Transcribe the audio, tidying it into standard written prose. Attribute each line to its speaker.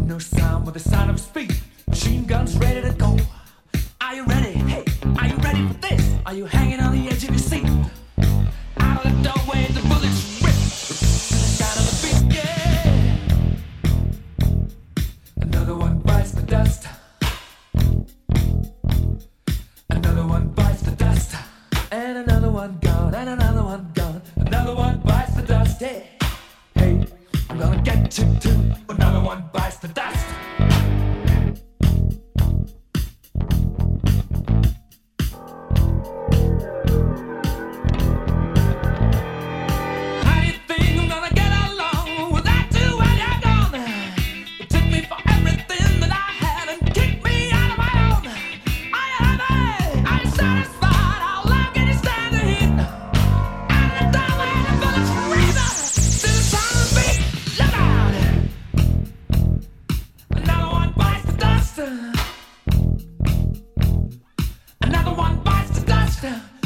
Speaker 1: No sound but the sound of speed. Machine guns ready to go. Are you ready? Hey, are you ready for this? Are you hanging on the edge of your seat? Out of the doorway, the bullets rip. The sound of the beat, yeah. Another one bites the dust. Another one bites the dust. And another one gone, and another one gone. Another one bites the dust, yeah. Hey, I'm gonna get you too. Another one bites the dust. How do you think I'm gonna get along without you when you're gone? You took me for everything that I had and kicked me out of my own. Are you happy? Are you satisfied? How long can you stand the heat? Out of the doorway, the bullets razor to the sound of the beat. Look out! Another one bites the dust. Another one bites the dust.